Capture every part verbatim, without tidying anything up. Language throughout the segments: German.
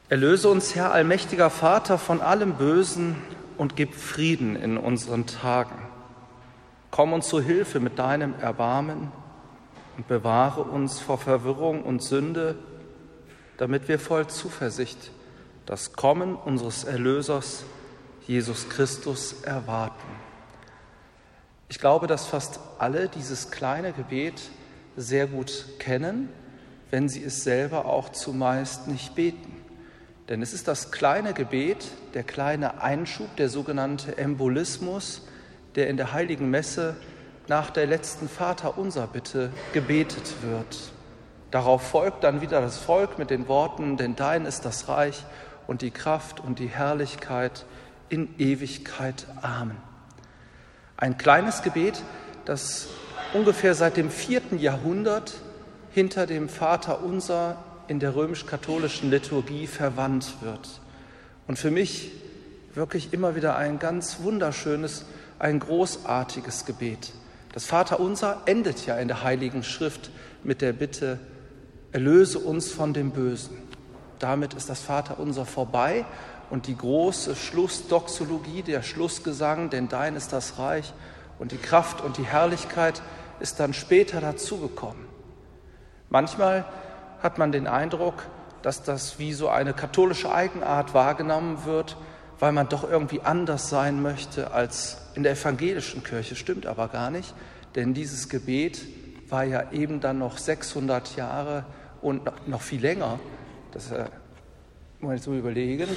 Erlöse uns, Herr, allmächtiger Vater, von allem Bösen und gib Frieden in unseren Tagen. Komm uns zu Hilfe mit deinem Erbarmen und bewahre uns vor Verwirrung und Sünde, damit wir voll Zuversicht das Kommen unseres Erlösers, Jesus Christus, erwarten. Ich glaube, dass fast alle dieses kleine Gebet sehr gut kennen, wenn sie es selber auch zumeist nicht beten. Denn es ist das kleine Gebet, der kleine Einschub, der sogenannte Embolismus, der in der Heiligen Messe nach der letzten Vaterunser-Bitte gebetet wird. Darauf folgt dann wieder das Volk mit den Worten: Denn dein ist das Reich und die Kraft und die Herrlichkeit in Ewigkeit. Amen. Ein kleines Gebet, das ungefähr seit dem vierten Jahrhundert hinter dem Vaterunser in der römisch-katholischen Liturgie verwandt wird. Und für mich wirklich immer wieder ein ganz wunderschönes, ein großartiges Gebet. Das Vaterunser endet ja in der Heiligen Schrift mit der Bitte: Erlöse uns von dem Bösen. Damit ist das Vaterunser vorbei und die große Schlussdoxologie, der Schlussgesang, denn dein ist das Reich und die Kraft und die Herrlichkeit, ist dann später dazugekommen. Manchmal hat man den Eindruck, dass das wie so eine katholische Eigenart wahrgenommen wird, weil man doch irgendwie anders sein möchte als in der evangelischen Kirche. Stimmt aber gar nicht, denn dieses Gebet war ja eben dann noch sechshundert Jahre und noch viel länger. Das äh, muss man jetzt so überlegen.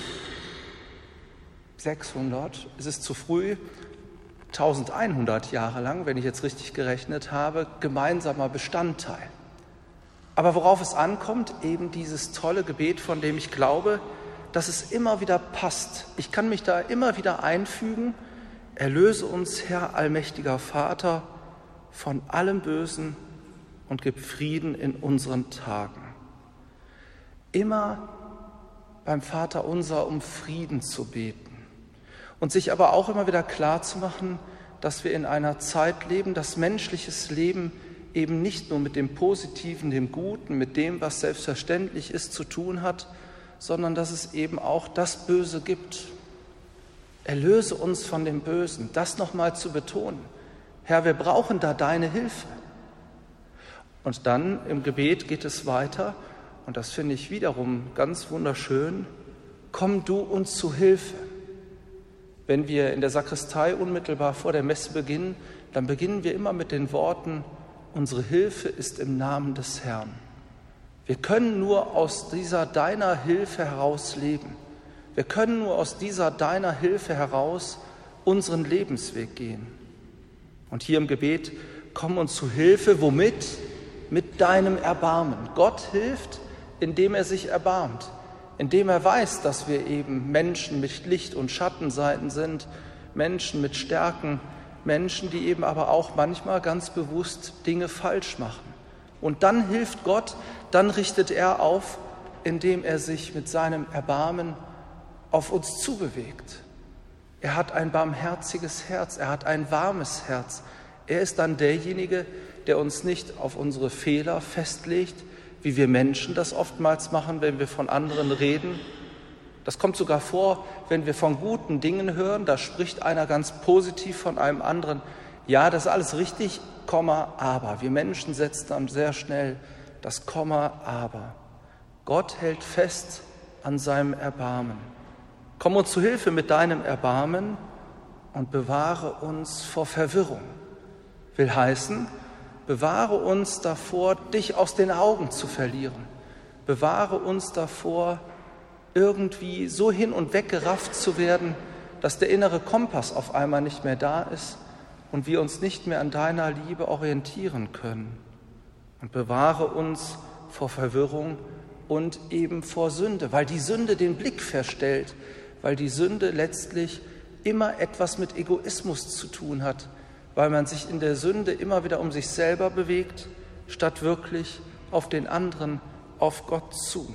sechshundert, es ist zu früh, eintausendeinhundert Jahre lang, wenn ich jetzt richtig gerechnet habe, gemeinsamer Bestandteil. Aber worauf es ankommt, eben dieses tolle Gebet, von dem ich glaube, dass es immer wieder passt. Ich kann mich da immer wieder einfügen: Erlöse uns, Herr, allmächtiger Vater, von allem Bösen und gib Frieden in unseren Tagen. Immer beim Vaterunser um Frieden zu beten und sich aber auch immer wieder klar zu machen, dass wir in einer Zeit leben, dass menschliches Leben eben nicht nur mit dem Positiven, dem Guten, mit dem, was selbstverständlich ist, zu tun hat, sondern dass es eben auch das Böse gibt. Erlöse uns von dem Bösen, das nochmal zu betonen. Herr, wir brauchen da deine Hilfe. Und dann im Gebet geht es weiter, und das finde ich wiederum ganz wunderschön: Komm du uns zu Hilfe. Wenn wir in der Sakristei unmittelbar vor der Messe beginnen, dann beginnen wir immer mit den Worten: Unsere Hilfe ist im Namen des Herrn. Wir können nur aus dieser deiner Hilfe heraus leben. Wir können nur aus dieser deiner Hilfe heraus unseren Lebensweg gehen. Und hier im Gebet: Komm uns zu Hilfe, womit? Mit deinem Erbarmen. Gott hilft, indem er sich erbarmt, indem er weiß, dass wir eben Menschen mit Licht- und Schattenseiten sind, Menschen mit Stärken, Menschen, die eben aber auch manchmal ganz bewusst Dinge falsch machen. Und dann hilft Gott, dann richtet er auf, indem er sich mit seinem Erbarmen auf uns zubewegt. Er hat ein barmherziges Herz, er hat ein warmes Herz. Er ist dann derjenige, der uns nicht auf unsere Fehler festlegt, wie wir Menschen das oftmals machen, wenn wir von anderen reden. Das kommt sogar vor, wenn wir von guten Dingen hören, da spricht einer ganz positiv von einem anderen: Ja, das ist alles richtig, Komma, aber. Wir Menschen setzen dann sehr schnell das Komma, aber. Gott hält fest an seinem Erbarmen. Komm uns zu Hilfe mit deinem Erbarmen und bewahre uns vor Verwirrung. Will heißen, bewahre uns davor, dich aus den Augen zu verlieren. Bewahre uns davor, irgendwie so hin und weg gerafft zu werden, dass der innere Kompass auf einmal nicht mehr da ist und wir uns nicht mehr an deiner Liebe orientieren können. Und bewahre uns vor Verwirrung und eben vor Sünde, weil die Sünde den Blick verstellt, weil die Sünde letztlich immer etwas mit Egoismus zu tun hat, weil man sich in der Sünde immer wieder um sich selber bewegt, statt wirklich auf den anderen, auf Gott zu.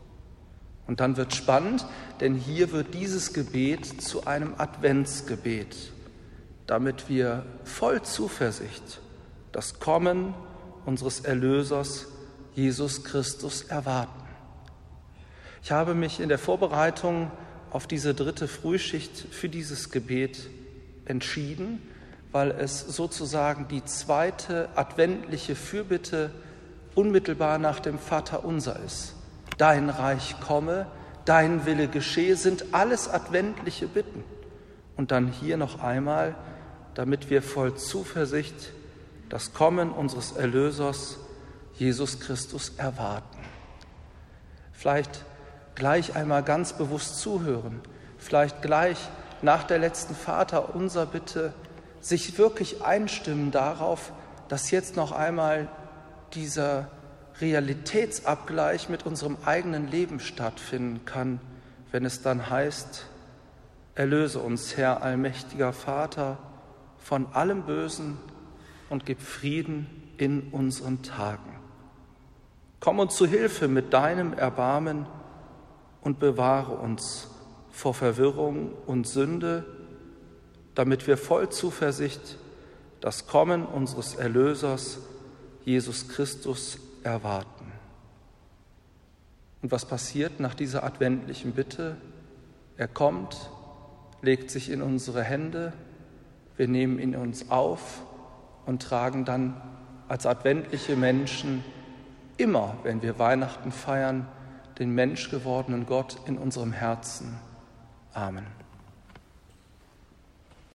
Und dann wird spannend, denn hier wird dieses Gebet zu einem Adventsgebet, damit wir voll Zuversicht das Kommen unseres Erlösers Jesus Christus erwarten. Ich habe mich in der Vorbereitung auf diese dritte Frühschicht für dieses Gebet entschieden, weil es sozusagen die zweite adventliche Fürbitte unmittelbar nach dem Vaterunser ist. Dein Reich komme, dein Wille geschehe, sind alles adventliche Bitten. Und dann hier noch einmal, damit wir voll Zuversicht das Kommen unseres Erlösers, Jesus Christus, erwarten. Vielleicht gleich einmal ganz bewusst zuhören, vielleicht gleich nach der letzten Vaterunser Bitte sich wirklich einstimmen darauf, dass jetzt noch einmal dieser Realitätsabgleich mit unserem eigenen Leben stattfinden kann, wenn es dann heißt, erlöse uns, Herr, allmächtiger Vater, von allem Bösen und gib Frieden in unseren Tagen. Komm uns zu Hilfe mit deinem Erbarmen und bewahre uns vor Verwirrung und Sünde, damit wir voll Zuversicht das Kommen unseres Erlösers, Jesus Christus, erwarten. Und was passiert nach dieser adventlichen Bitte? Er kommt, legt sich in unsere Hände, wir nehmen ihn uns auf und tragen dann als adventliche Menschen immer, wenn wir Weihnachten feiern, den menschgewordenen Gott in unserem Herzen. Amen.